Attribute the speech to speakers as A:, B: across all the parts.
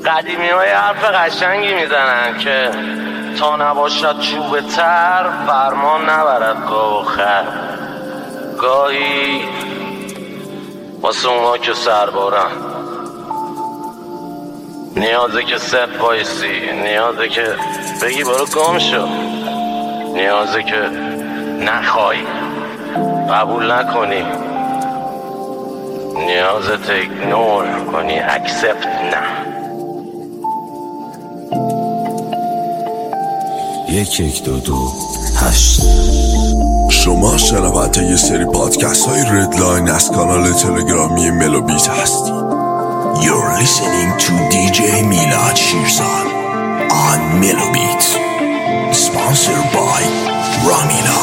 A: قدیمی های حرف قشنگی میزنن که تا نباشد چوب تر فرمان نبرد گاو و خر. گاهی واسه اونا که سربارن نیازه که صف بایستی، نیازه که بگی برو گم شو، نیازه که نخوای قبول نکنی، نیازت ایگنور کنی، اکسپت نه.
B: 1 2 2 8.
C: شما شنونده یه سری پادکست های ردلاین از کانال تلگرامی ملوبیت هستید. You're listening to DJ میلاد شیرزاد on Melobit, sponsored by رامینا.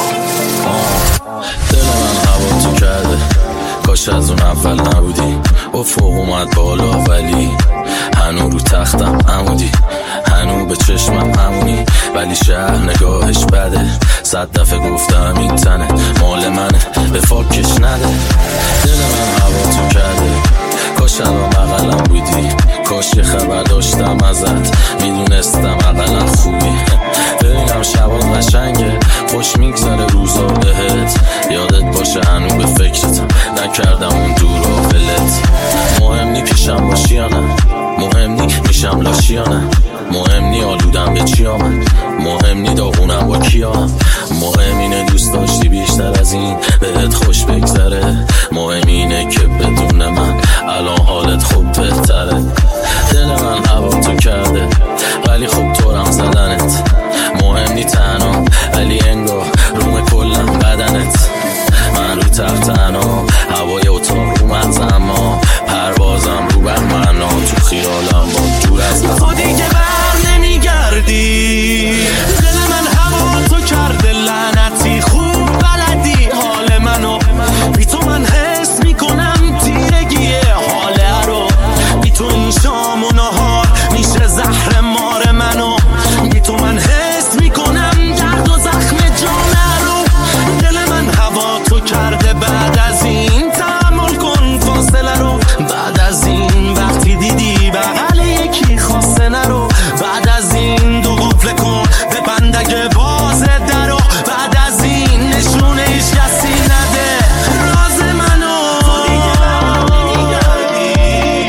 B: دل من هوا تو کرده، کاش از اون اول نبودی. افق اومد بالا ولی هنو رو تختم عمودی، هنو به چشمم همونی، ولی شهر نگاهش بده. 100 دفعه گفتم این تنه مال منه، به فاکش نده. دل من هوا تو کرده، کاش الان بغلم بودی، کاش یه خبر داشتم ازت، میدونستم اقلا خوبی. ببینم شبات قشنگه، خوش میگذره روزا بهت، یادت باشه هنو به فکرتم، نکردم اون دور و ولت. مهم نی پیشم باشی یا نه، مهم نی میشم لاشی یا نه، مهم نی آلودم به چی آمد، مهم نی داغونم با کیا، مهم اینه دوست داشتی بیشتر از این بهت خوش بگذره، مهم اینه که بدون من الان حالت خوب بهتره. دل من هوا تو کرده ولی خوب طورم زدنت، مهم نی تنها ولی انگار روم کلم بدنت. من رو تخت تنها، هوای اتاق رو مغزم، اما پروازم رو بر منا، تو خیالم با دور از من تو دیگه بر نمیگردی. دل من هوا تو کرده لعنتی، خوب بلدی حال منو، بی تو من حس میکنم تیرگیه حاله رو، بی تو این شام و نهار میشه زهر مار منو، بی تو من حس میکنم درد و زخم جانه رو. دل من هوا تو کرده، بعد از این تحمل کن فاصله رو، بعد از این وقتی دیدی بغل یکی خواسته نرو، بعد از این دو قفل کن به بندگه باز درو، بعد از این نشونه ایش کسی نده راز منو. تو دیگه بر نمیگردی،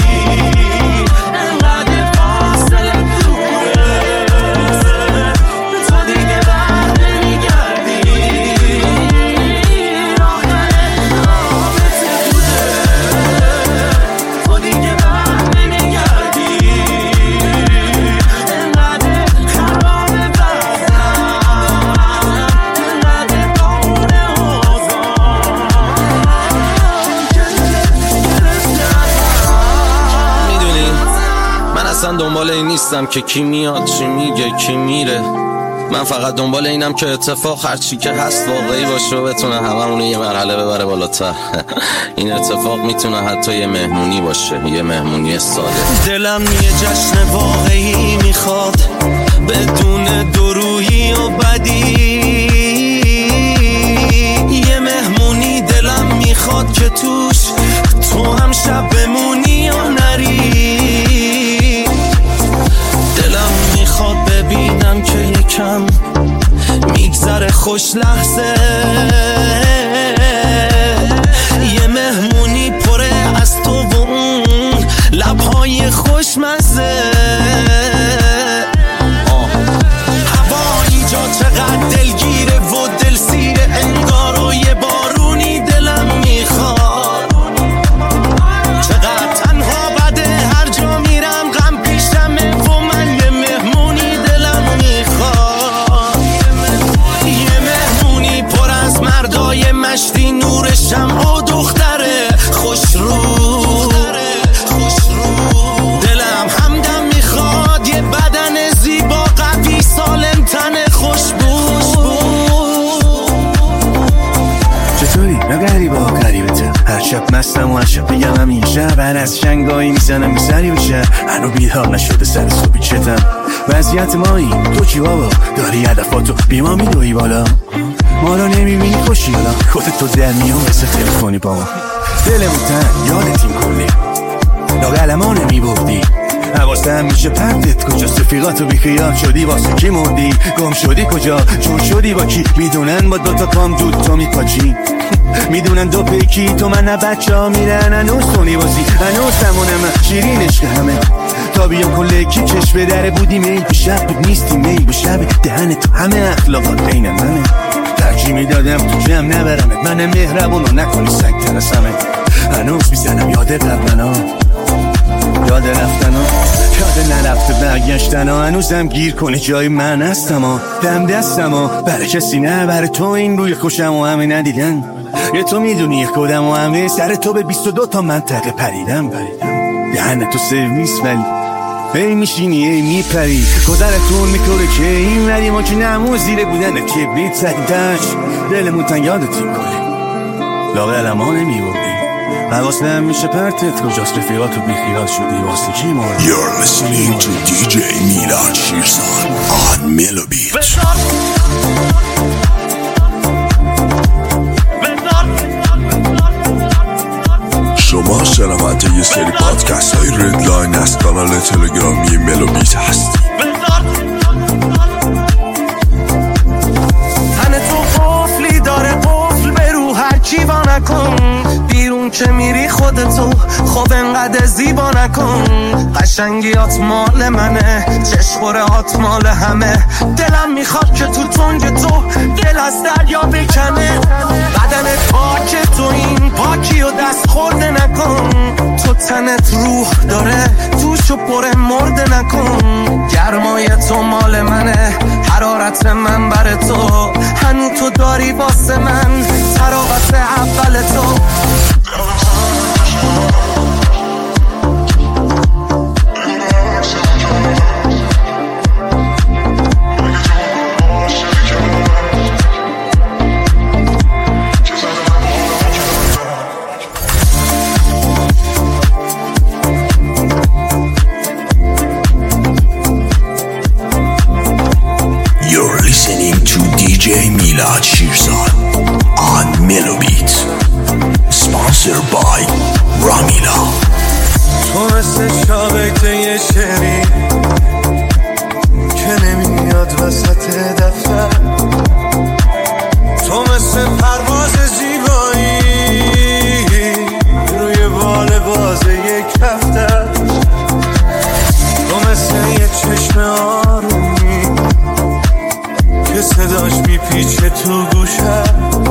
B: انقدر فاصله دوره، تو دیگه بر نمیگردی، آخر رابطه بوده، تو دیگه بر نمیگردی، انقدر خراب بزنم، انقدر باره میدونی من اصلا دنبال این نیستم که کی میاد چی میگه کی میره، من فقط دنبال اینم که اتفاق هرچی که هست واقعی باشه و بتونه هممونو یه مرحله ببره بالاتر. این اتفاق میتونه حتی یه مهمونی باشه، یه مهمونی ساده. دلم یه جشن واقعی میخواد بدون درویی و بدی، یه مهمونی دلم میخواد که توش تو هم شب بمونی و نری. دلم میخواد ببینم که یکم میگذره خوش لحظه، یه مهمونی پره از تو و اون لبهای خوشمزه. هوا اینجا چقدر دلگیره و دلسیره، انگار و یه بارونی دلم میخواد، چقدر تنها بده هر جا میرم غم پیشمه و من یه مهمونی دلم میخواد، یه مهمونی پر از مردای مشتی نور شمع و دختره خوش رو. دلم همدم میخواد یه بدن زیبا قوی سالم تن خوشبو.
D: چطوری؟ نه غریبته هر شب مستم و هر شب بگم همین شب، هر از شنگایی میزنم سری و شب، هنو بیدار نشده سر صبحی چتم. وضعیت مایی تو چی بابا؟ داری هدفاتو بی ما میدوی بالا، ما رو نمیبینی خوشی حالا، خودت تو در میان مثل تلفنی با ما. دلمون تن یادت این کلی لاغلمانه میبردی، حواسم میشه پرتت کجاست، رفیقاتو بیخیال شدی واسه کی موندی، گم شدی کجا، چون شدی با کی، میدونن با دوتا پام دود تو میپاچی، میدونن دو پیکی تو من نه بچه ها میرن هنوز تونی بازی، هنوز همونم شیرین عشق همه تا بیام کل کی کش به در بودی میل به شب بود نیستی میل به شب دهن تو همه اخلاقات بین منه، ترجیح میدادم تو جمع نبرمت، من مهربونو نکنی سگ ترسمت، هنوز میزنم یاد قبلنا، یاد رفتنا، یاد نرفته برگشتن ها، هنوزم گیر کنه جای من هستم ها، دم دستم ها، برای کسی نه برای تو این روی خوشم و همه ندیدن، یه تو میدونی یک کدم و همه سر تو به 22 تا منطقه پریدم دهن تو سرویس ولی ای میشینی ای میپری گذرتون میکنه که این ولی ما که نمو زیر بودن کبریت زدیدش دلمون تن یادتی کلی لاغل ما نمیبردی حواسم میشه پرتت کجاست رفیقاتو بیخیال شدی واسه کی مورد.
C: You're listening to DJ میلاد شیرزاد on Melo Beats. شما شنونده یه سری پادکست های ردلاین از کانال تلگرامی ملو بیت هستی.
E: تن تو قفلی داره قفل به رو هر کی وا نکن بیرون که میری خودتو خب انقدر زیبا نکن قشنگیات مال منه چشخورهات مال همه دلم میخواد که تو تنگ تو دل از دریا بکنه بدنت پاک تو این پاکی و دست خورده نکن تو تنت روح داره توشو پر مرده نکن گرمای تو مال منه حرارت من بر تو هنو تو داری واسه من تراوت اول تو
C: DJ میلاد شیرزاد on Melo Beats sponsored by رامیلا.
E: تو مثل شاقیت یه شعری که نمیاد وسط دفتر تو مثل پرواز زیبایی روی بال باز یک کفتر تو مثل یه چشم آرومی که صداش میپیچه تو گوشه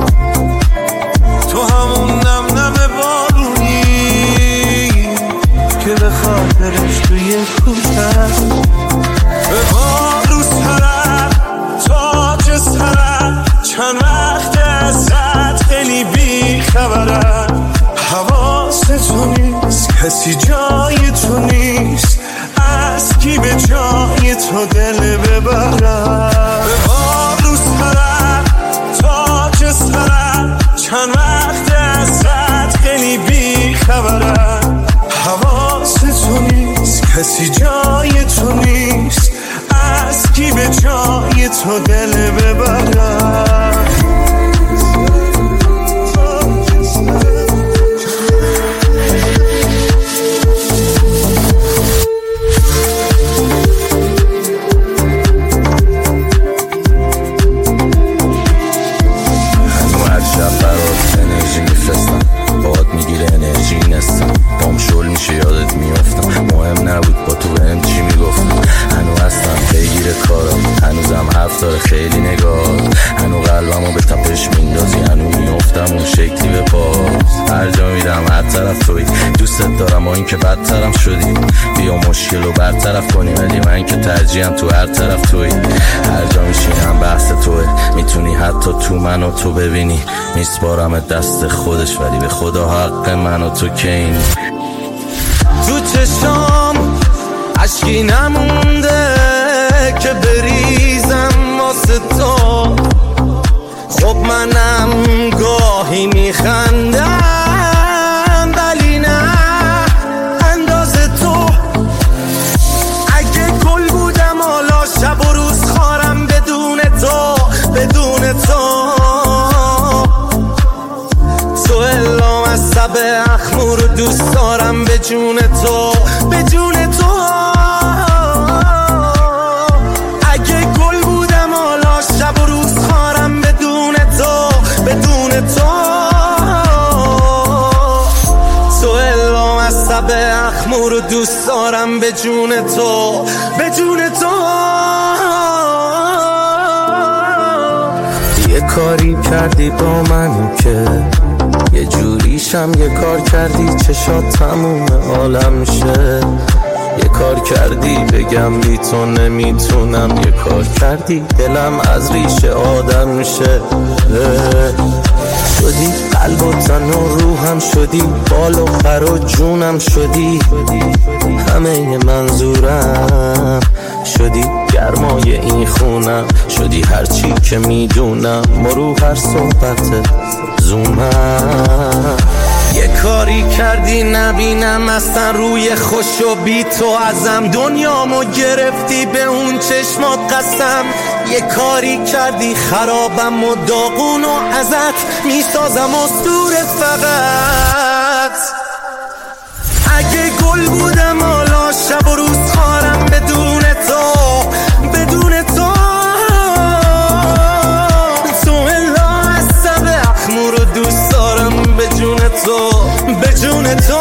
E: تو همون نم نم بارونی که به خاطرش توی کوچه به بارو سرم تاج سرم چند وقت ازت خیلی بی خبرم حواس تو نیست کسی جای تو نیست از کی به جای تو دل ببرم به بارو سرم تاج سرم چند وقت ازت خیلی بی خبرم حواس تو نیست کسی جای تو نیست از کی به جای تو دل ببرم
B: خیلی نگاه هنو قلبمو به تپش میندازی هنو میافتم اون شکلی به پاس هر جا میرم هر طرف توی دوستت دارم با این که بدترم شدی بیا مشکل رو برطرف کنی ولی من که ترجیحم تو هر طرف توی هر جا میشینم بحث توی میتونی حتی تو منو تو ببینی میسپارم دست خودش ولی به خدا حق منو تو که این
E: تو چشام عشقی نمونده که بریزم واسه تو خب منم گاهی میخندم ولی نه اندازه تو اگه گل بودم حالا شب و روز خارم بدون تو تو الام از عصب اخمو رو دوست دارم به جون تو، به جون تو. اگه گل بودم حالا شب و روز خارم بدون تو، بدون تو. تو الهام عصب اخمو رو دوست دارم به جون تو، به جون تو.
F: یه کاری کردی با من که یه جوریشم، یه کار کردی چشات تموم عالم میشه. یه کار کردی بگم بی تو نمیتونم، یه کار کردی دلم از ریشه آدم میشه. شدی قلب و تن و روحم، شدی بال و پر و جونم، شدی همه منظورم، شدی گرمای این خونم، شدی هرچی که میدونم، مرو هر صحبت زومم.
E: یه کاری کردی نبینم اصلا روی خوش و بی تو ازم، دنیامو گرفتی به اون چشمات قسم. یه کاری کردی خرابم و داغون و ازت میسازم اسطوره فقط. اگه گل بودم حالا شب و روز خارم بدون تو، بدون تو. تو الا عصب اخمو رو دوست دارم به جون تو، به جون تو.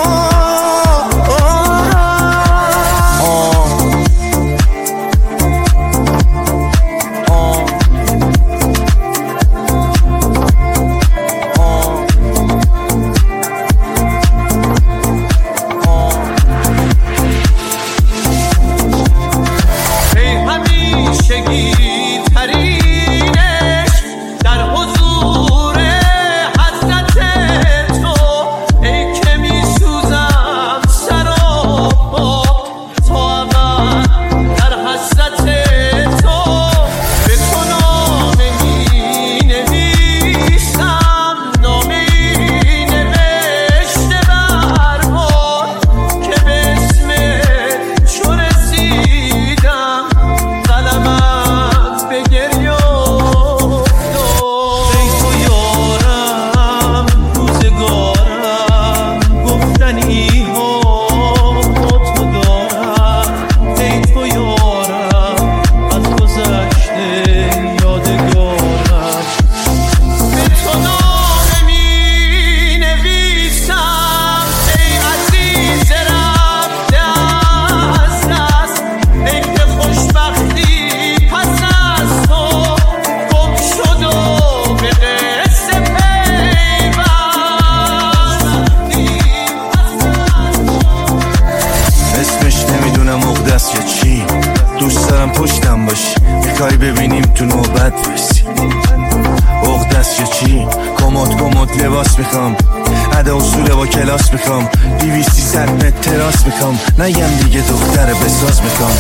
E: دوست دارم پشتم باشی، میخوای ببینیم تو نوبت برسی. عقدست یا چی؟ کمد لباس میخوام، ادا اصوله با کلاس میخوام، 200-300 متر تراس میخوام، نگم دیگه دختر بساز میخوام.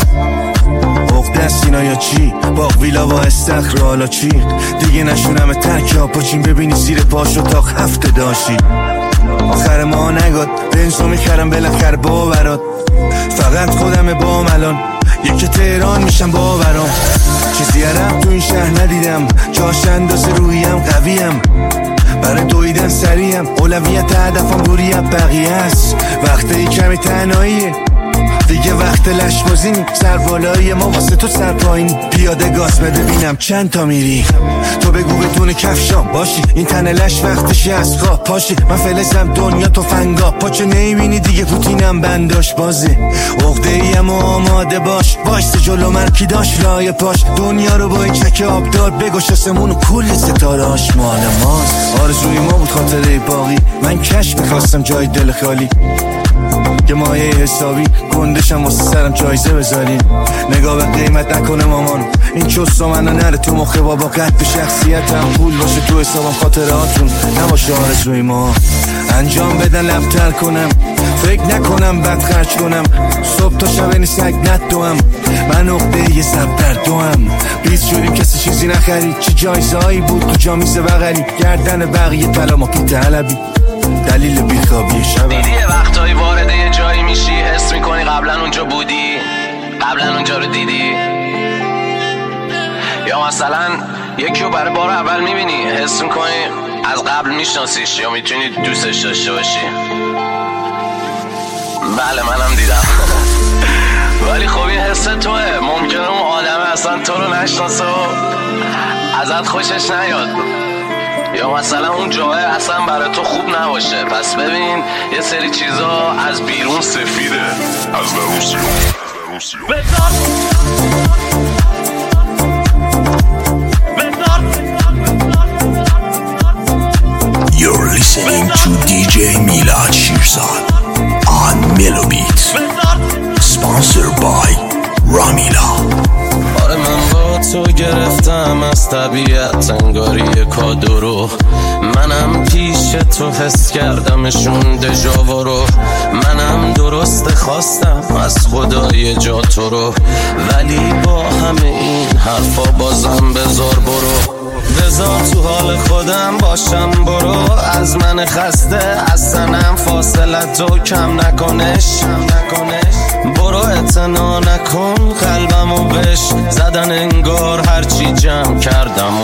E: عقدست اینا یا چی؟ باغ ویلا با استخر حالا چی؟ دیگه نشونم ترک ها پاچین ببینی زیر پاشو تا هفته داشی. آخر ما نگاد بنزو میخرم بالاخره با برات، فقط خودم با ملان یکی تهران میشم باورم. چیزی عرب تو این شهر ندیدم، جاش اندازه رویم قویم، برای دویدن سریم، اولویت هدفم دوری از بقیه است. وقتی کمی تنهاییه دیگه، وقت لشبازی نی، سر بالایی ما واسه تو سر پایینی. پیاده گاز بده بینم چند تا میری، تو بگو بدون کفشام باشی، این تن لش وقتشی از خواب پاشی. من فلزم دنیا تو فنگا، پاچه نمیبینی دیگه پوتینم بنداش بازه. عقده ایم و آماده باش، وایس جلو من کی داشت لای پاش. دنیا رو با این چک آبدار بگوش اسمون و کل ستاره هاش مال ماست. آرزوی ما بود خاطره باقی، من کش میخواستم جای دل خالی، که مایه حسابی گندشم واسه سرم جایزه بذاریم. نگاه به قیمت نکنه مامان، این چوسا منو نره تو مخه بابا. قد شخصیتم پول باشه تو حسابم، خاطراتون نباشه آرزوی ما. انجام بدن لبتر کنم، فکر نکنم بد خرج کنم، صبح تا شب این سگ ندوم. من عقده یه سب در دوم، بیز شدیم کسی چیزی نخرید. چی جایزه هایی بود تو جامیز بغلی، گردن بقیه طلا ما پیت علبی. دلیل بیخوابی شب
A: دیدی یه وقتایی وارد یه جایی میشی، حس میکنی قبلا اونجا بودی، قبلا اونجا رو دیدی. یا مثلا یکی رو برای بار اول میبینی، حس میکنی از قبل میشناسیش یا میتونی دوستش داشته باشی؟ بله منم دیدم. ولی خب این حس توه، ممکنه اون آدم اصلا تو رو نشناسه و ازت خوشش نیاد، یا مثلا اون جای اصلا برای تو خوب نباشه. پس ببین یه سری چیزا از بیرون سفیده، از درون سیاه.
C: You're listening to DJ Milad Shirzad on Melo Beats, sponsored by Ramila.
B: آره من با تو گرفتم از طبیعت انگاری کادو رو، منم پیش تو حس کردمشون دژاوا رو، منم درست خواستم از خدای جا تو رو، ولی با همه این حرفا بازم بذار برو، بذار تو حال خودم باشم برو، از من خسته از سنم فاصلتو کم نکنش، برو اعتنا نکن قلبمو بش زدن انگار هرچی جمع کردم و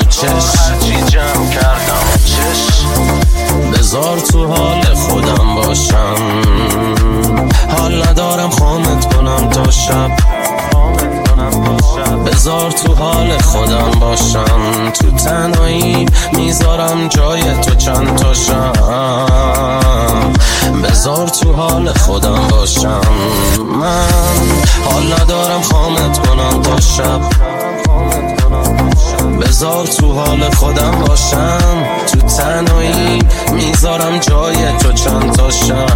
B: چش، بذار تو حال خودم باشم، حال ندارم خامت کنم تا شب، بذار تو حال خودم باشم، تو تنهایی میذارم جای تو چند تاشم، بذار تو حال خودم باشم، من حال ندارم خامت کنم تا شب، بذار تو حال خودم باشم، تو تنهایی میذارم جای تو چند تاشم،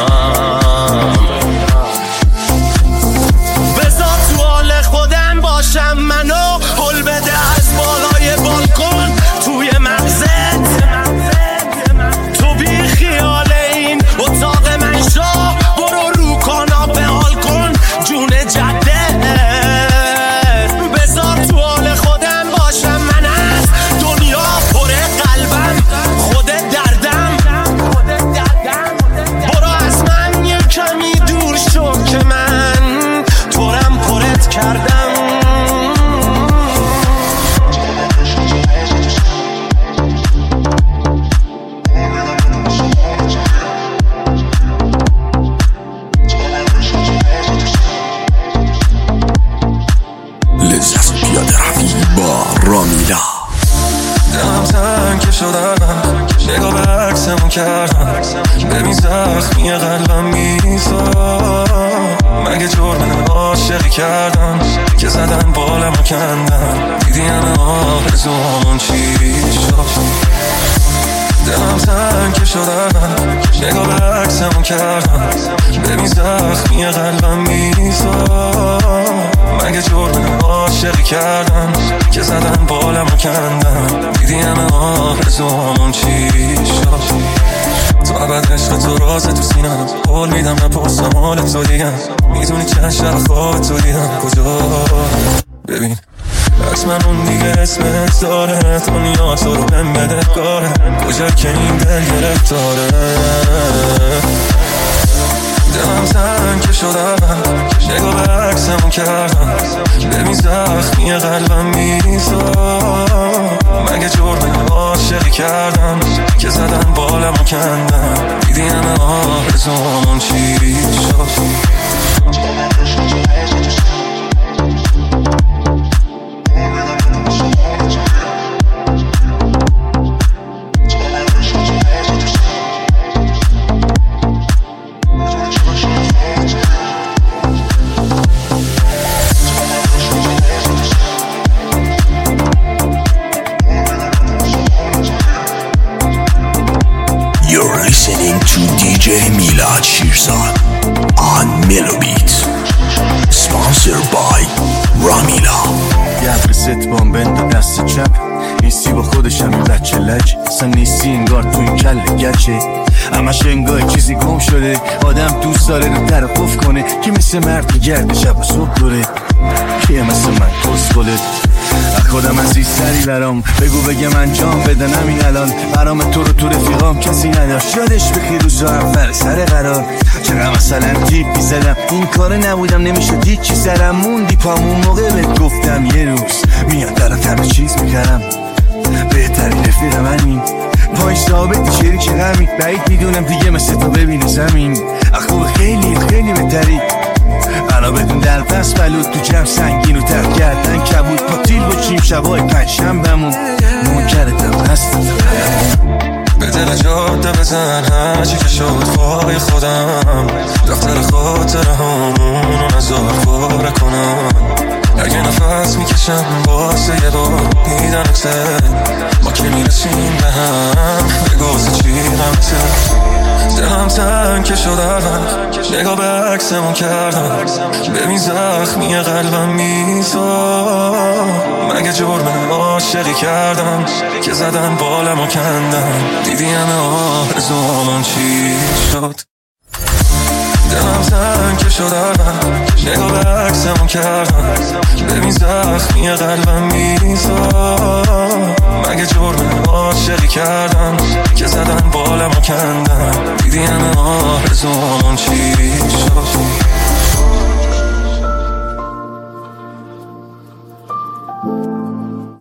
E: بذار تو حال خودم باشم، منو هل بده از بالای بالکن توی مغزت، تو بی خیال این اتاق من شو، برو رو کانا به حال کن جون جده، بذار تو حال خودم باشم، من از دنیا پر قلبم خود دردم، برو از من یه کمی دور شو که من تورم پرت کردم.
C: لذت پیاده روی با رامیلا.
G: دلم تنگ شدم، نگاه به عکسمو کردم، ببین زخمی قلبم میزاد، مگه جرم عاشقی کردم که زدن بالمو کندن، دیدی همه آرزوامون چی شد، دلم تنگ شدم، نگاه به عکسمو کردم، ببین زخمی قلبم میزاد، مگه جرم عاشقی کردم که زدن بالمو کندن، دیدی همه آرزوامون چی شد، تو ابد عشق تو راز تو سینم، قول میدم نپرسم حال تو دیگم، میدونی چند شب خواب تو دیدم کجا، ببین حتما اون دیگه اسمت داره، دنیا تو رو بهم بده کاره، کجا که این دل گرفتاره، دلم تنگ شدم، نگاه به عکسمو کردم، ببین زخمی قلبم میزاد، مگه جرم عاشقی کردم که زدن بالمو کندن، دیدی همه آرزوامون چی شد.
C: You're listening to DJ Milad Shirzad on Melo Beats, sponsored by Ramila.
D: گرد ست بامبند دست چپ نیستی با خودشم این بچه لج، اصلا نیستی انگار تو این کل گچه، همش انگار چیزی گم شده، آدم دوست داره رو در قف کنه، که مثل مرد گرد شب و صبح دوره، که مثل من کسکله، خودم عزیزتری برام بگو بگم انجام بدن همین الان، برام تو رو تو رفیقام کسی نداشت، یادش بخیر روزا اول سر قرار، چقدر مثلا تیپ میزدم این کار نبودم نمیشد هیچی سرم، موندی پامون موقع بهت گفتم یه روز میاد برات همه چیز میکردم، بهترین رفیقم همین، پای ثابت شریک غمی بعید میدونم دیگه مثل تو ببینه زمین اخو خیلی خیلی بهتری انا بدون در پس بلود تو جمع سنگین و ترک کردن کبود پاتیل باشیم شبای پنجشنبه‌مون منکرتم هستم
G: به دل جاده بزن هرچی که شد فاقی خودم دفتر خاطره همونو نزار پاره کنم اگه نفس میکشم واسه یه بار دیدنته ما که میرسیم به هم بگوزه چی غمته دلم تنگ که شد نگاه به عکسمون کردم ببین زخمی قلبم میزا مگه جرم عاشقی کردم که زدن بالم و کندم دیدی همه آرزوام چی شد دلم تنگ که شد نگاه به عکسمون کردم ببین زخمی قلبم میزا مگه جرم عاشقی کردم که زدن بالم و کندم دیدی همه آرزوام چی شد